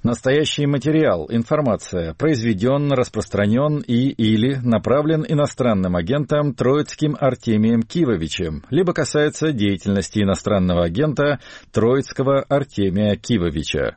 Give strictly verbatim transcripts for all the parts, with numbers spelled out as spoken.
Настоящий материал, информация произведен, распространен и или направлен иностранным агентом Троицким Артемием Кивовичем, либо касается деятельности иностранного агента Троицкого Артемия Кивовича.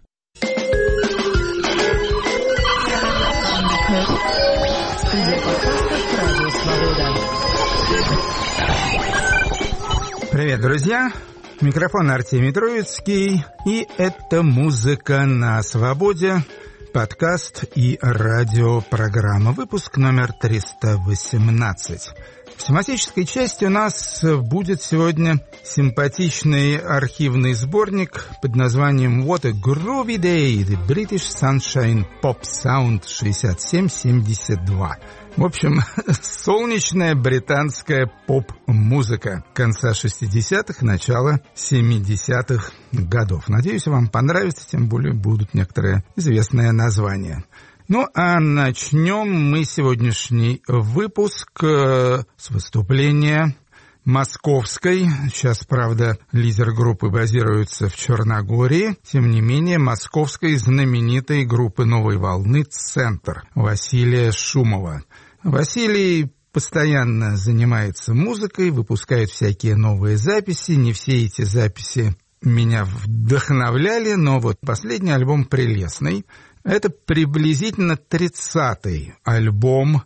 Привет, друзья! Микрофон Артемий Троицкий, и это «Музыка на свободе», подкаст и радиопрограмма, выпуск номер триста восемнадцать. В тематической части у нас будет сегодня симпатичный архивный сборник под названием «What a Groovy Day! The British Sunshine Pop Sound шестьдесят семь семьдесят два». В общем, солнечная британская поп-музыка конца шестидесятых, начала семидесятых годов. Надеюсь, вам понравится, тем более будут некоторые известные названия. Ну, а начнем мы сегодняшний выпуск с выступления московской. Сейчас, правда, лидер группы базируется в Черногории. Тем не менее, московской знаменитой группы «Новой волны» «Центр» Василия Шумова. Василий постоянно занимается музыкой, выпускает всякие новые записи. Не все эти записи меня вдохновляли, но вот последний альбом прелестный. Это приблизительно тридцатый альбом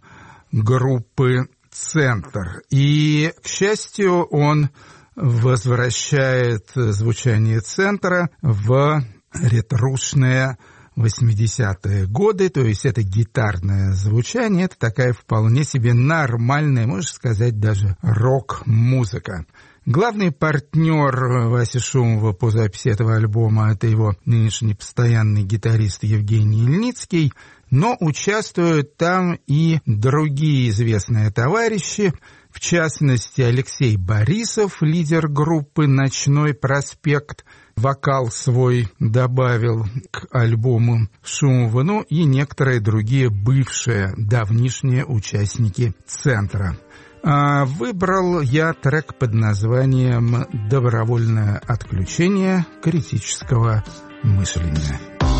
группы «Центр». И, к счастью, он возвращает звучание «Центра» в ретрушные восьмидесятые годы, то есть это гитарное звучание, это такая вполне себе нормальная, можно сказать, даже рок-музыка. Главный партнер Васи Шумова по записи этого альбома — это его нынешний постоянный гитарист Евгений Ильницкий, но участвуют там и другие известные товарищи, в частности Алексей Борисов, лидер группы «Ночной проспект», вокал свой добавил к альбому Шумова, ну и некоторые другие бывшие, давнишние участники «Центра». А выбрал я трек под названием «Добровольное отключение критического мышления».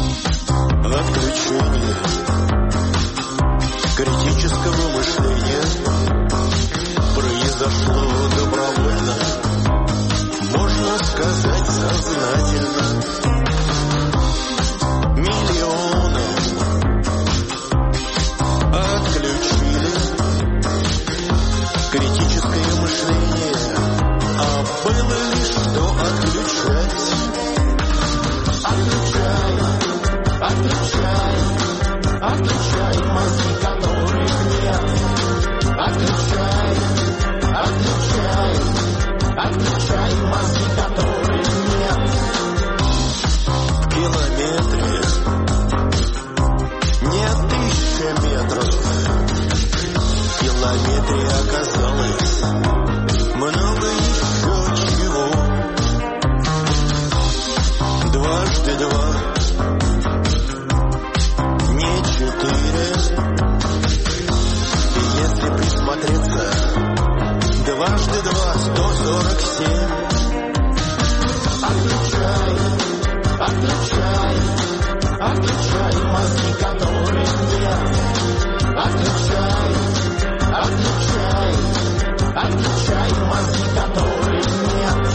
Отключение критического мышления произошло добровольно, можно сказать, сознательно. Миллионов отключили критическое мышление, а было лишь что отключать. Отключай, отключай, отключай мозги, которых нет. Отключай, отключай, отключай мозги, которых нет. В километре нет тысячи метров. В километре оказалось много еще чего. Дважды два не четыре. И если присмотреться, дважды два сто сорок семь. Отключай, отключай, отключай мозги, которых нет. Отключай, отключай, отключай мозги, которых нет.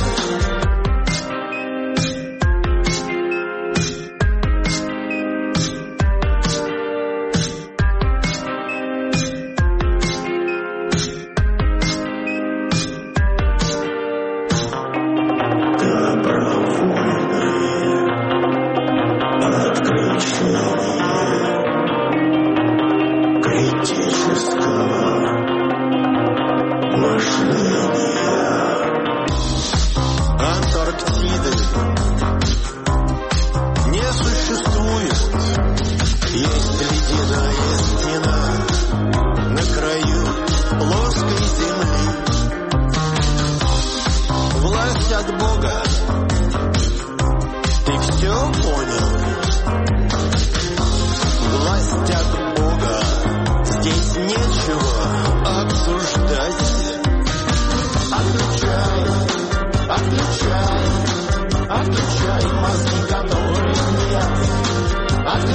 Отключай, отключай мозги, которых нет.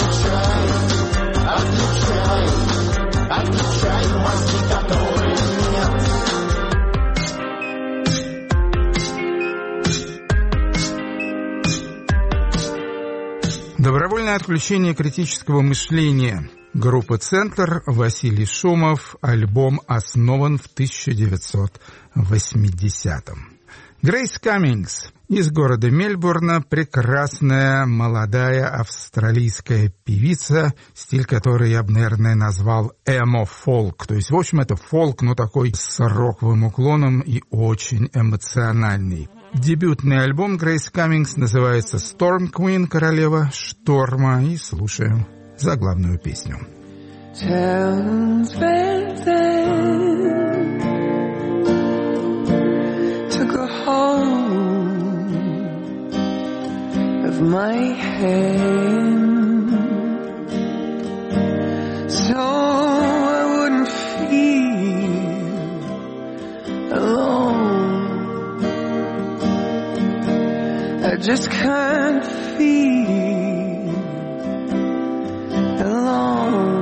Добровольное отключение критического мышления. Группа «Центр», Василий Шумов. Альбом основан в тысяча девятьсот восьмидесятом. Грейс Каммингс из города Мельбурна, прекрасная молодая австралийская певица, стиль которой я бы, наверное, назвал эмо-фолк. То есть, в общем, это фолк, но такой с роковым уклоном и очень эмоциональный. Дебютный альбом Грейс Каммингс называется «Storm Queen», королева шторма, и слушаем заглавную песню. Towns went then took a hold of my hand, so I wouldn't feel alone. I just can't feel alone.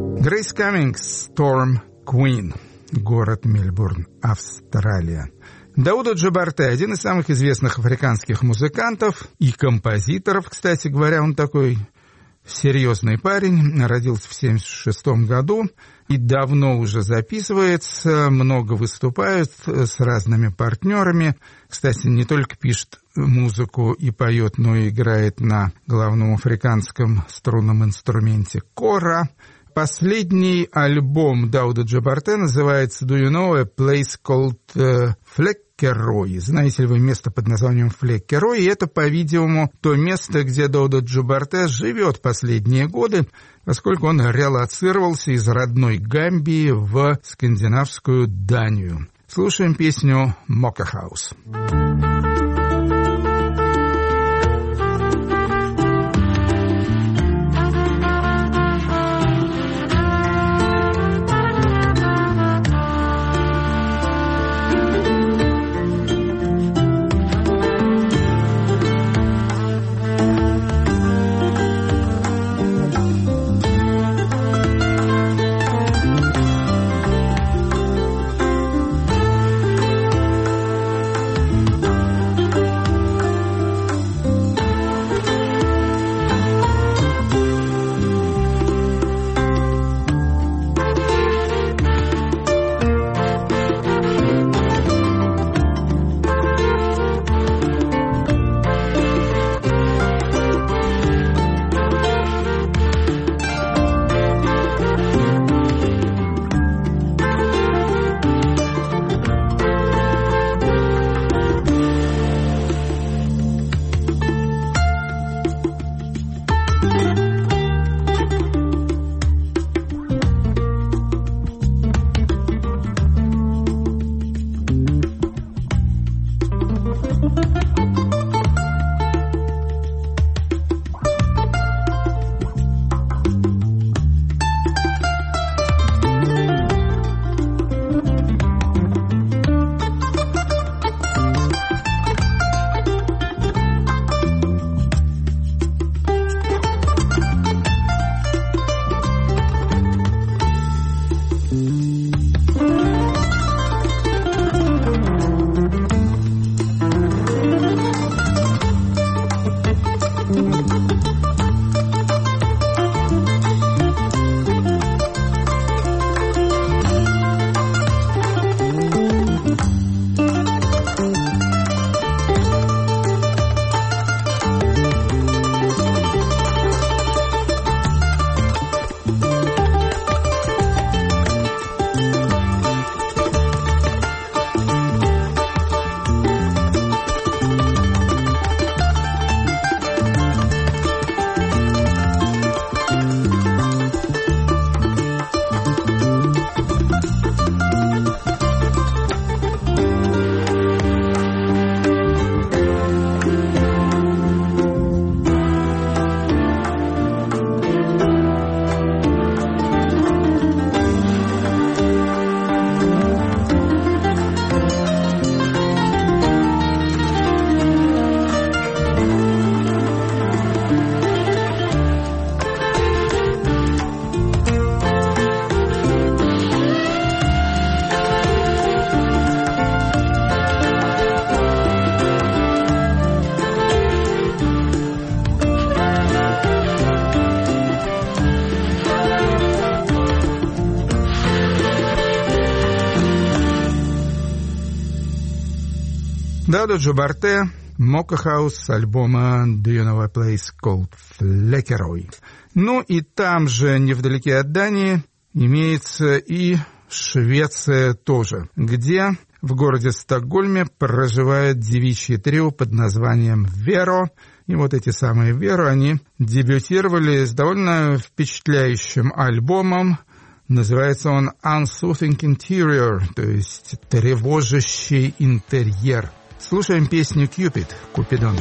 Грейс Каммингс, Storm Queen, город Мельбурн, Австралия. Дауда Джабарте — один из самых известных африканских музыкантов и композиторов, кстати говоря. Он такой серьезный парень, родился в семьдесят шестом году и давно уже записывается, много выступает с разными партнерами. Кстати, не только пишет музыку и поет, но и играет на главном африканском струнном инструменте кора. Последний альбом Дауда Джабарте называется «Do you know a place called uh, Флеккерой?» Знаете ли вы место под названием Флеккерой? И это, по-видимому, то место, где Дауда Джабарте живет последние годы, поскольку он релоцировался из родной Гамбии в скандинавскую Данию. Слушаем песню «Mocha House». Дауда Джабарте, Mocha House с альбома «Do you know a place called Флеккерой». Ну и там же, невдалеке от Дании, имеется и Швеция тоже, где в городе Стокгольме проживает девичье трио под названием «Веро». И вот эти самые «Веро», они дебютировали с довольно впечатляющим альбомом. Называется он «Unsoothing Interior», то есть «Тревожащий интерьер». Слушаем песню «Cupid», «Купидон».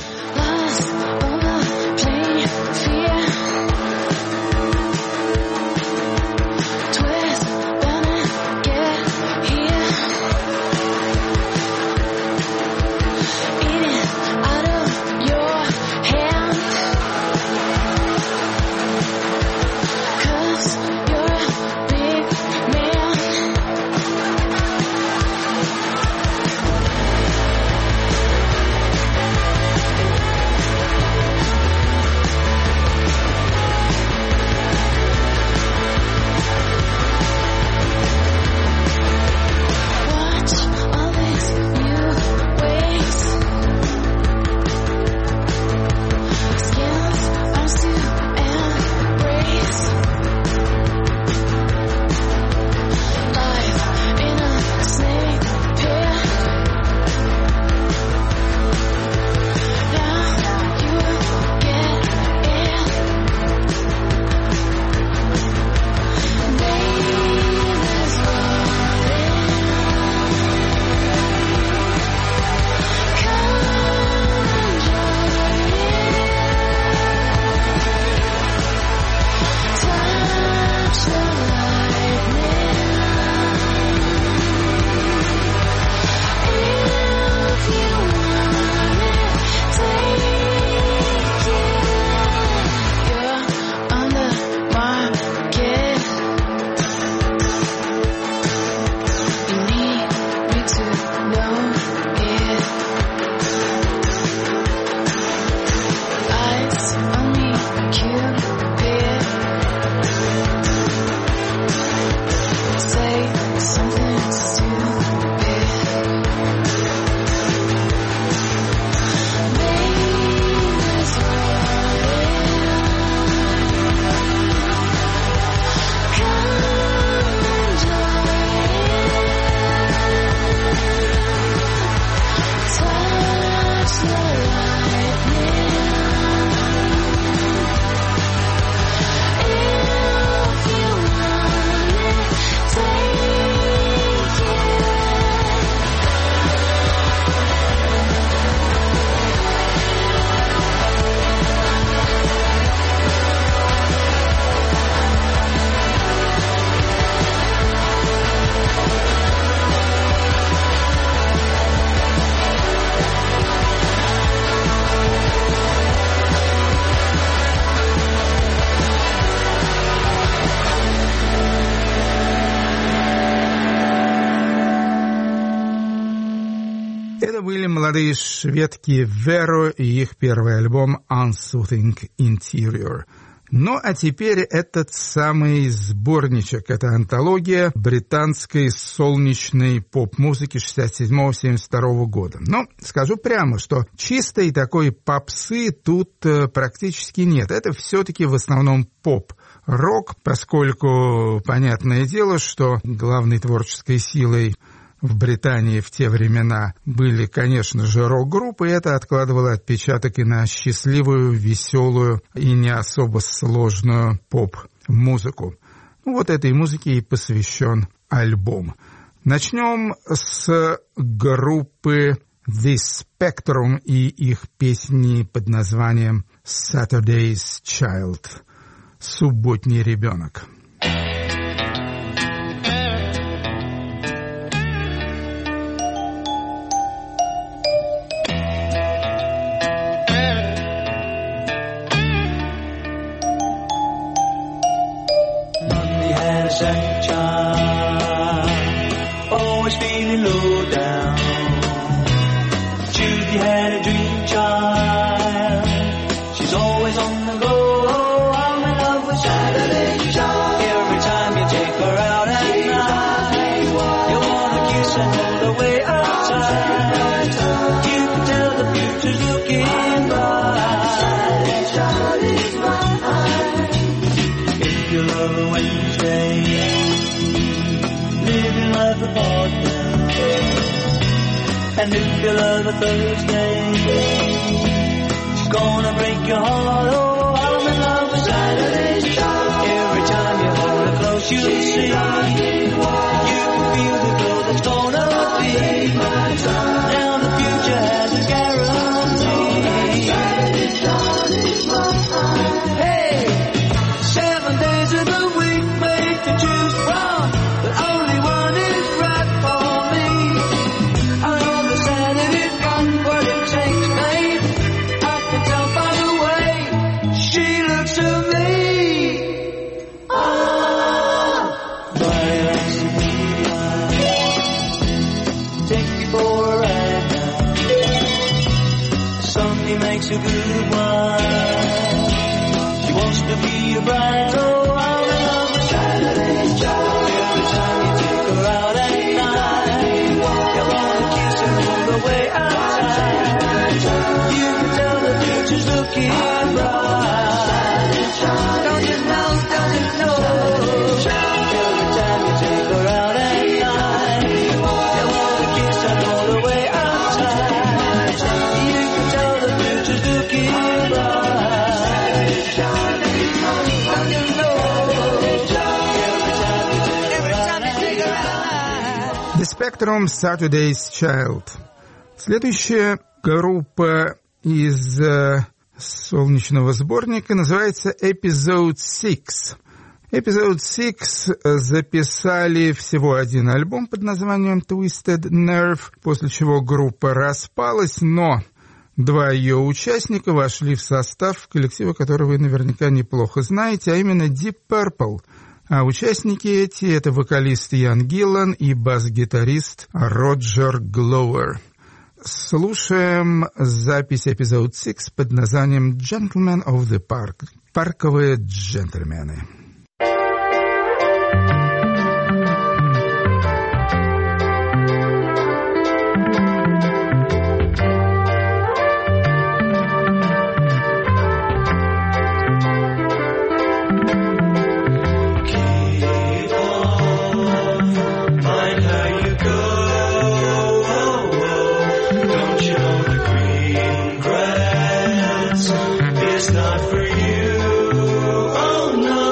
молодые шведки Vero и их первый альбом Unsoothing Interior. Ну, а теперь этот самый сборничек, это антология британской солнечной поп-музыки шестьдесят седьмого — семьдесят второго года. Но скажу прямо, что чистой такой попсы тут э, практически нет. Это все-таки в основном поп-рок, поскольку понятное дело, что главной творческой силой в Британии в те времена были, конечно же, рок-группы, и это откладывало отпечаток и на счастливую, веселую и не особо сложную поп-музыку. Ну, вот этой музыке и посвящен альбом. Начнем с группы The Spectrum и их песни под названием Saturday's Child — «Субботний ребенок». Second child, always feeling low down. Tuesday had a dream child, she's always on the go. I'm in love with Saturday child. Every time you take her out at night, you wanna kiss and hold her way outside. You can tell the future's looking bright. Saturday child is mine. If you love her Wednesday, living life a partner. And if you love a Thursday, she's gonna break your heart. Oh, I'm in love with Saturday's child. Every time you hold her close, you'll see. You can feel the glow that's gonna be. Now the future has a guarantee. Saturday's child is mine. Hey, seven days of the week made to choose from, but only one is right for me. I know the Saturday's got what it takes, babe. I can tell by the way she looks at me. Ah, body likes to be wild. Take me for a ride now. Sunday makes a good wine. She wants to be a bride. Oh, I'm in love with Saturday's child. Every time you take her out at night, you wanna kiss and hold her way outside. You can tell the future's looking bright. Don't you know, don't you know? Every time you take her out at night, you wanna kiss and hold her way outside. You can tell the future's looking bright. Don't you know? Every time you take her out. The Spectrum, Saturday's Child. Следующая группа из э, солнечного сборника называется Episode шесть. Episode шесть записали всего один альбом под названием Twisted Nerve, после чего группа распалась, но два ее участника вошли в состав коллектива, который вы наверняка неплохо знаете, а именно Deep Purple. А участники эти — это вокалист Ян Гиллан и бас-гитарист Роджер Глоуэр. Слушаем запись Episode шесть под названием Gentlemen of the Park. Парковые джентльмены. Not for you, oh no.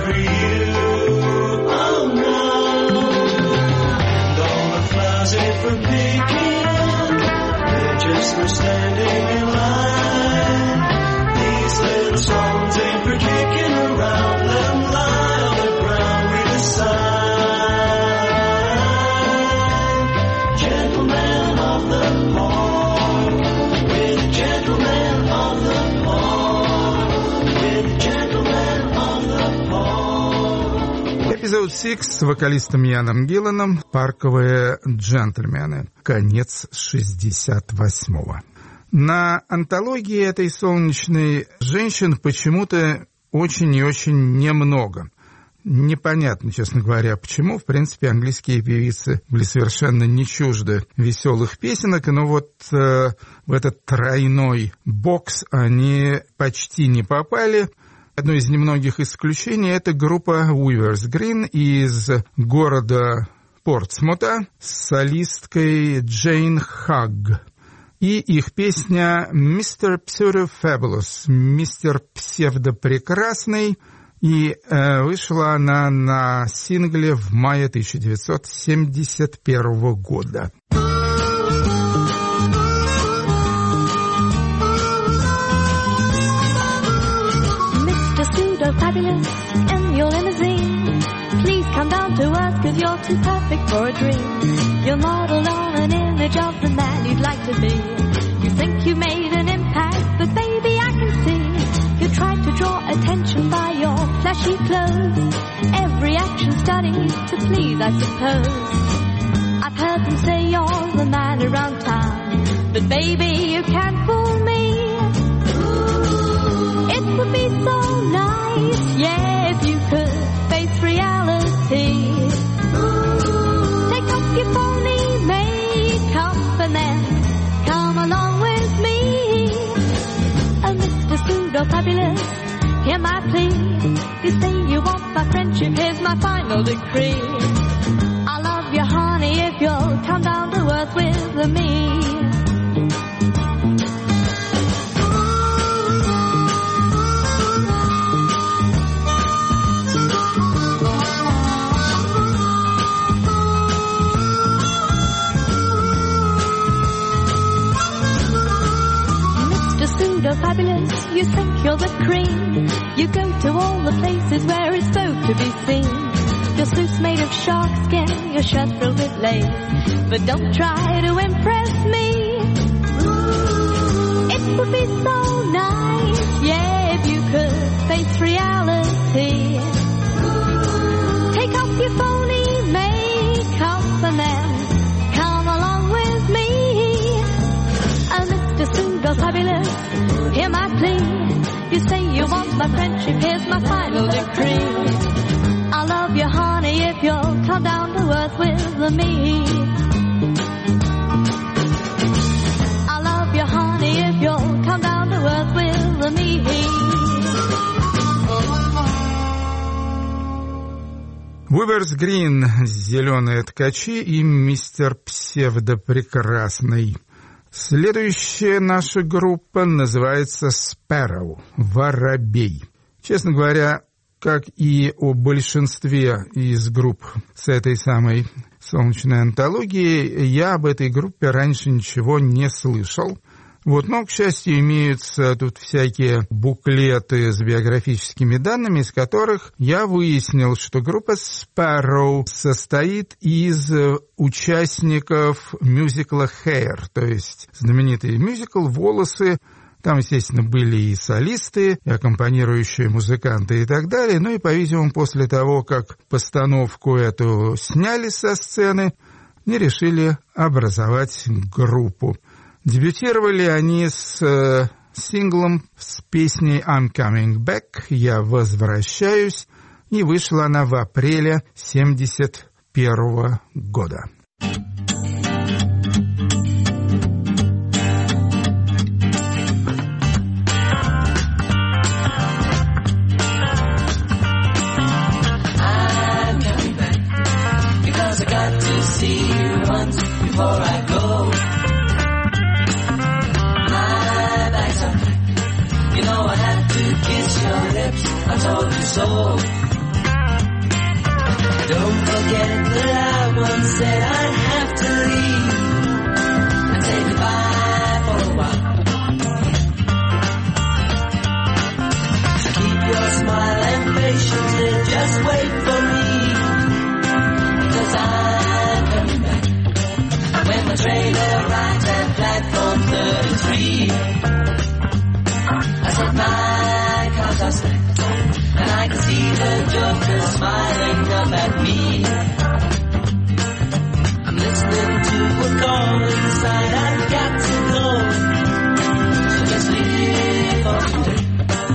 for you. Oh no. And all the flowers ain't for picking, they're just for standing in line. These little songs ain't for kicking around, let them lie on the ground with a sigh. Gentlemen of the park, with gentlemen of the park, with gentlemen of the park. Эпизод шесть с вокалистом Яном Гилланом «Парковые джентльмены». Конец шестьдесят восьмого. На антологии этой солнечной женщин почему-то очень и очень немного. Непонятно, честно говоря, почему. В принципе, английские певицы были совершенно не чужды веселых песенок, но вот э, в этот тройной бокс они почти не попали. Одно из немногих исключений – это группа Weavers Green из города Портсмута с солисткой Джейн Хагг. И их песня «Мистер Pseudo Fabulous», «Мистер Псевдопрекрасный», и э, вышла она на сингле в мае тысяча девятьсот семьдесят первого года. Mister Pseudo Fabulous in your limousine, please come down to earth 'cause you're too perfect for a dream. You're modeled on an image of the man you'd like to be. You think you made an impact, but baby I can see you tried to draw attention by your flashy clothes. Every action studied to please, I suppose. I've heard them say you're the man around town, but baby you can't fool me. It would be so nice, yeah, if you could face reality. Take off your phony makeup and then come along with me. Oh, Mister Pseudo Fabulous, hear my plea. You say you want my friendship, here's my final decree. I'll love you, honey, if you'll come down to earth with me. Fabulous, you think you're the cream. You go to all the places where it's supposed to be seen. Your suit's made of shark skin, your shirt's filled with lace, but don't try to impress me. It would be so nice, yeah, if you could face reality. Take off your phony makeup and then come along with me. Oh, Mister Pseudo Fabulous, hear my plea. You say you want my friendship, here's my final decree. I'll love you, honey, if you'll come down to earth with me. I'll love you, honey, if you'll come down to earth with me. Weavers Green, «Зеленые ткачи» и «Мистер Псевдопрекрасный». Следующая наша группа называется Sparrow, «Воробей». Честно говоря, как и о большинстве из групп с этой самой солнечной антологии, я об этой группе раньше ничего не слышал. Вот, но, к счастью, имеются тут всякие буклеты с биографическими данными, из которых я выяснил, что группа Sparrow состоит из участников мюзикла Hair, то есть знаменитый мюзикл «Волосы». Там, естественно, были и солисты, и аккомпанирующие музыканты и так далее. Ну и, по-видимому, после того, как постановку эту сняли со сцены, они решили образовать группу. Дебютировали они с э, синглом с песней «I'm Coming Back», «Я возвращаюсь», и вышла она в апреле семьдесят первого года. I told you so. Don't forget that I once said I'd have to leave and say goodbye for a while. So keep your smile and patience and just wait for me, 'cause I'm coming back when my trailer rides at platform thirty-three. I said my car's are stacked, and I can see the Joker smiling up at me. I'm listening to a call inside, I've got to go, so just live for today.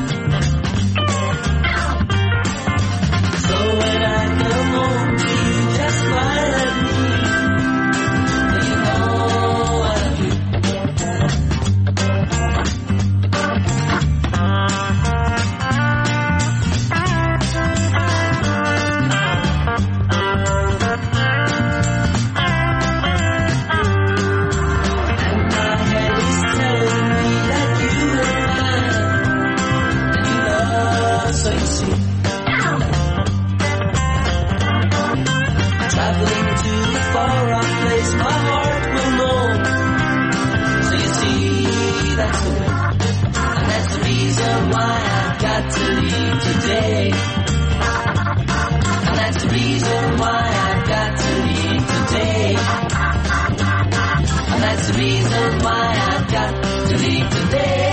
So when I come home to you, just smile at me, so you know I love you. Traveling to a far-off place, my heart will know. So you see, that's the way, and that's the reason why I've got to leave today. And that's the reason why I've got to leave today. And that's the reason why I've got to leave today.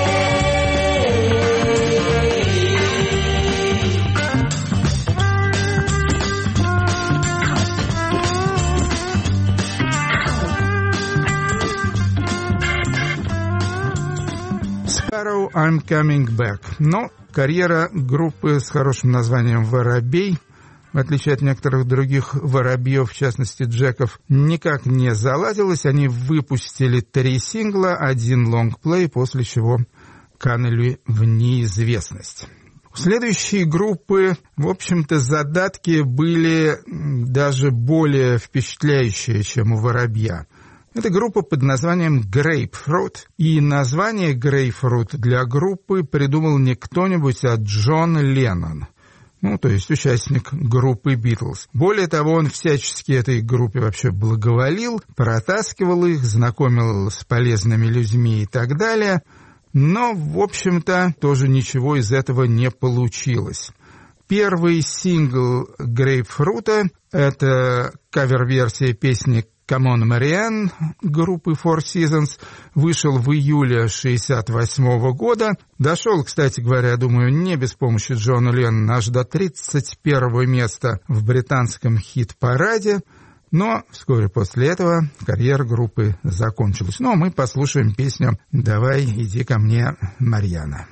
Sparrow, I'm Coming Back. Но карьера группы с хорошим названием «Воробей», в отличие от некоторых других воробьев, в частности Джеков, никак не заладилась. Они выпустили три сингла, один лонгплей, после чего канули в неизвестность. У следующей группы, в общем-то, задатки были даже более впечатляющие, чем у «Воробья». Это группа под названием Grapefruit, и название Grapefruit для группы придумал не кто-нибудь, а Джон Леннон, ну, то есть участник группы Beatles. Более того, он всячески этой группе вообще благоволил, протаскивал их, знакомил с полезными людьми и так далее, но, в общем-то, тоже ничего из этого не получилось. Первый сингл Grapefruit — это кавер-версия песни «Come on, Marianne» группы Four Seasons, вышел в июле шестьдесят восьмого года. Дошел, кстати говоря, думаю, не без помощи Джона Леннона, аж до тридцать первого места в британском хит-параде. Но вскоре после этого карьера группы закончилась. Ну, а мы послушаем песню «Давай, иди ко мне, Марьяна».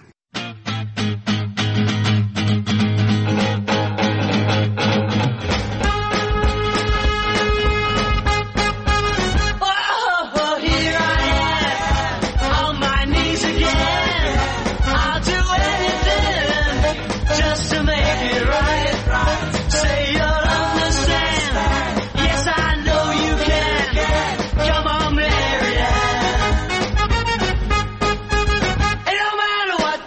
What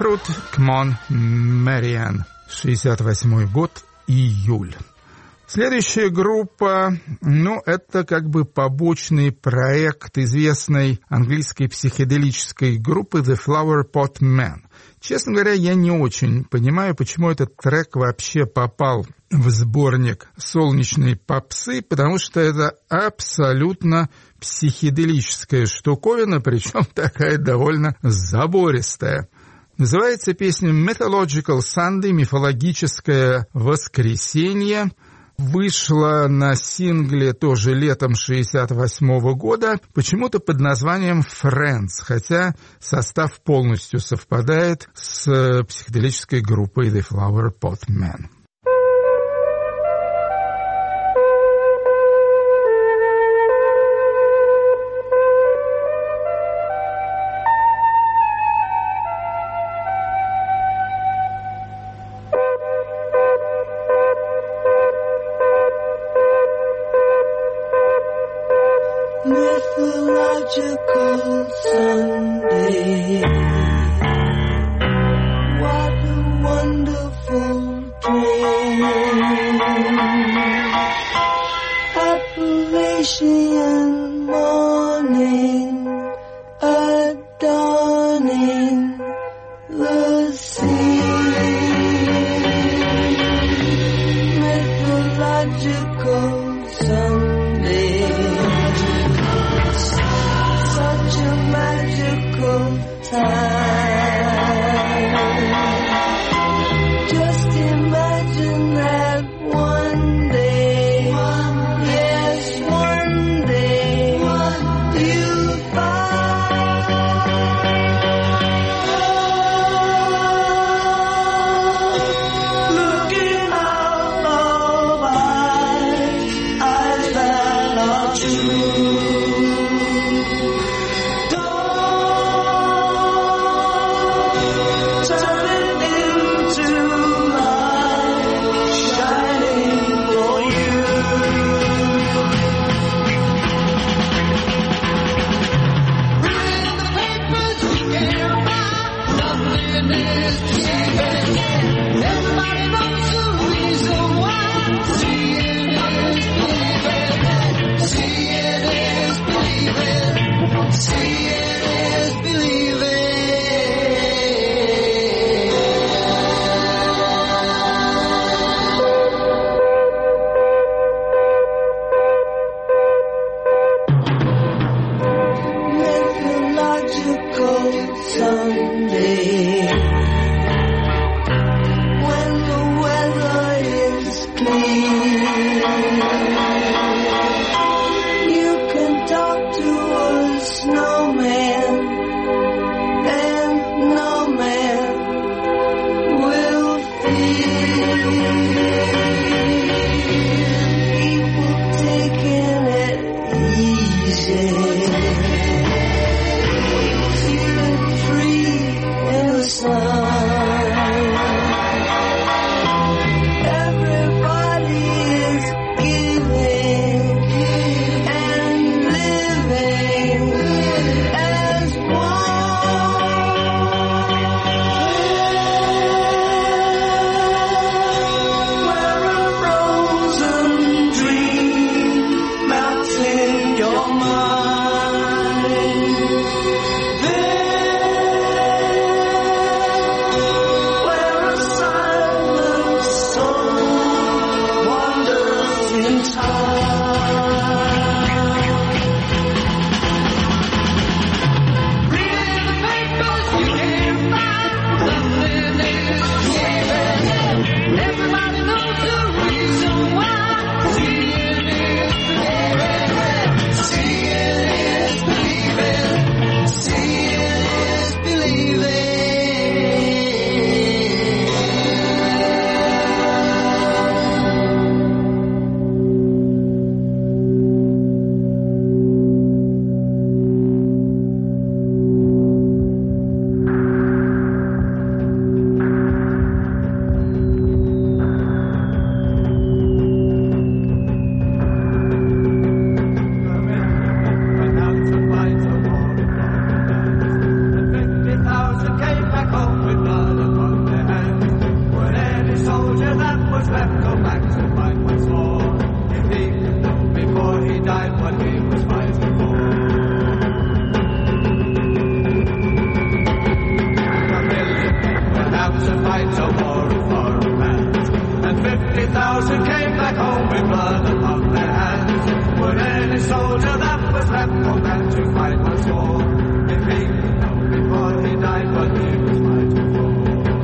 Fruit, Come on, Marianne. шестьдесят восьмой год, июль. Следующая группа, ну, это как бы побочный проект известной английской психоделической группы The Flower Pot Men. Честно говоря, я не очень понимаю, почему этот трек вообще попал в сборник солнечной попсы, потому что это абсолютно психоделическая штуковина, причем такая довольно забористая. Называется песня Mythological Sunday, мифологическое воскресенье. Вышла на сингле тоже летом шестьдесят восьмого года, почему-то под названием Friends, хотя состав полностью совпадает с психоделической группой The Flower Pot Men. Mythological Sunday, what a wonderful dream. Appalachian morning, adorning the sea. Mythological Sunday, such a magical time. Just imagine that one day, yes, one day, you'll find looking out of eyes, eyes that are true. Sunday, when the weather is clear, you can talk to a snowman, and no man will fear. People taking it easy, everybody is giving and living as one. Where a frozen dream melts in your mind. what he was fighting for. A million men were out to fight a war in foreign lands, and fifty thousand came back home with blood upon their hands. Would any soldier that was left go back to fight once more? If he could know before he died what he was fighting for.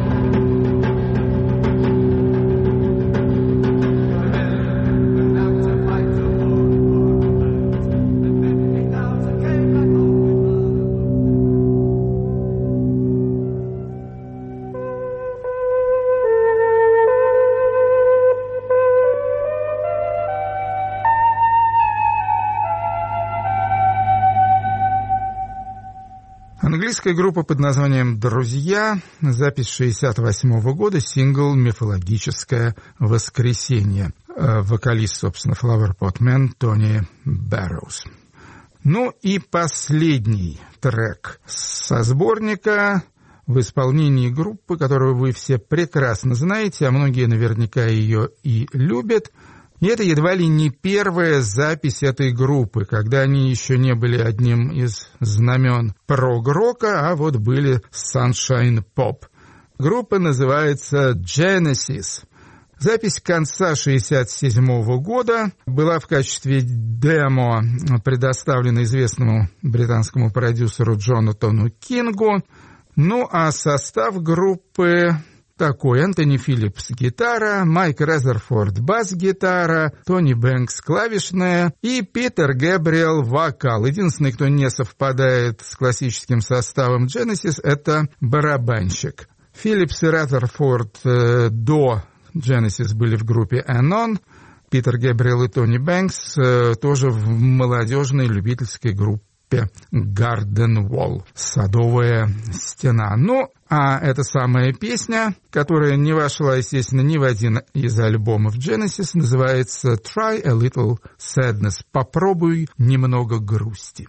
Английская группа под названием «Друзья», запись шестьдесят восьмого года, сингл «Мифологическое воскресенье». Вокалист, собственно, Flower Pot Man Тони Барроуз. Ну и последний трек со сборника в исполнении группы, которую вы все прекрасно знаете, а многие наверняка ее и любят. И это едва ли не первая запись этой группы, когда они еще не были одним из знамен прог-рока, а вот были Sunshine Pop. Группа называется Genesis. Запись конца шестьдесят седьмого года была в качестве демо предоставлена известному британскому продюсеру Джонатану Кингу. Ну а состав группы такой: Энтони Филлипс — гитара, Майк Резерфорд — бас-гитара, Тони Бэнкс — клавишная и Питер Гэбриэл — вокал. Единственный, кто не совпадает с классическим составом Genesis, это барабанщик. Филлипс и Резерфорд э, до Genesis были в группе Anon, Питер Гэбриэл и Тони Бэнкс э, тоже в молодежной любительской группе Garden Wall, садовая стена. Ну, а эта самая песня, которая не вошла, естественно, ни в один из альбомов Genesis, называется Try a Little Sadness. Попробуй немного грусти.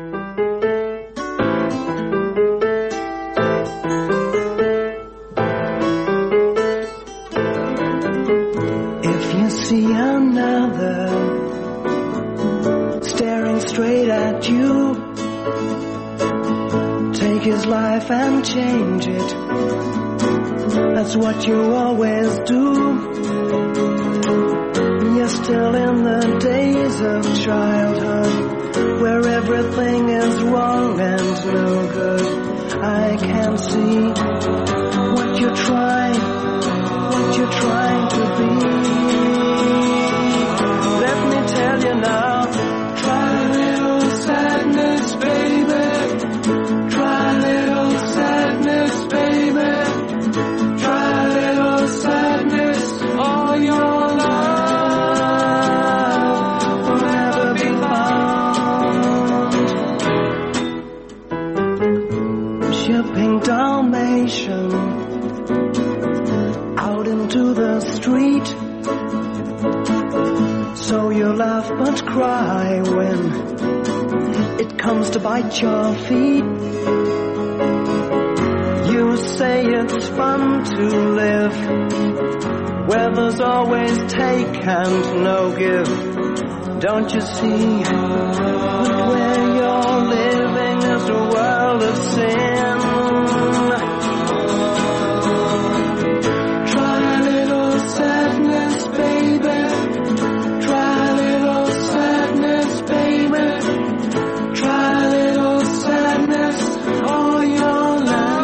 If you see another staring straight at you, take his life and change it. That's what you always do. You're still in the days of childhood, where everything is wrong and no good. I can't see what you're trying, what you're trying to be. Let me tell you now, try a little sadness, baby. Try a little sadness, baby. Try a little sadness all your life will never be found. Shipping Dalmatian out into the street, so you laugh but cry when it comes to bite your feet. You say it's fun to live where there's always take and no give. Don't you see that where you're living is a world of sin? Try a little sadness, baby. Try a little sadness, baby. Try a little sadness all your life.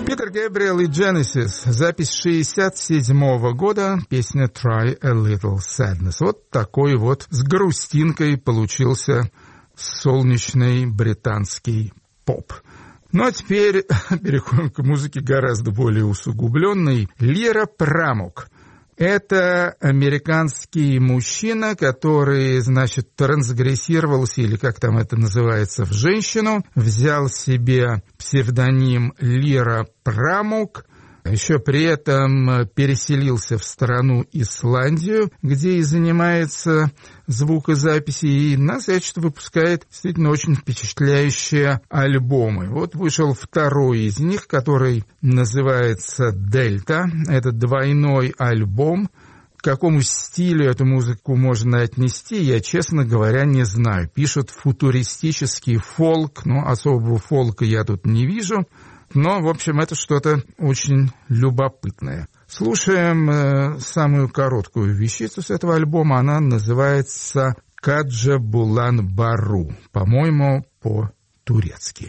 Питер Гэбриэл и Genesis. Запись шестьдесят седьмого года. Песня «Try a Little Sadness». Вот такой вот с грустинкой получился солнечный британский поп. Ну а теперь переходим к музыке гораздо более усугубленной. Лира Прамук. Это американский мужчина, который, значит, трансгрессировался, или как там это называется, в женщину, взял себе псевдоним Лира Прамук, еще при этом переселился в страну Исландию, где и занимается звукозаписью, и нас, значит, выпускает действительно очень впечатляющие альбомы. Вот вышел второй из них, который называется «Дельта». Это двойной альбом. К какому стилю эту музыку можно отнести, я, честно говоря, не знаю. Пишут футуристический фолк, но особого фолка я тут не вижу. Но, в общем, это что-то очень любопытное. Слушаем э, самую короткую вещицу с этого альбома. Она называется «Каджа Булан Бару». По-моему, по-турецки.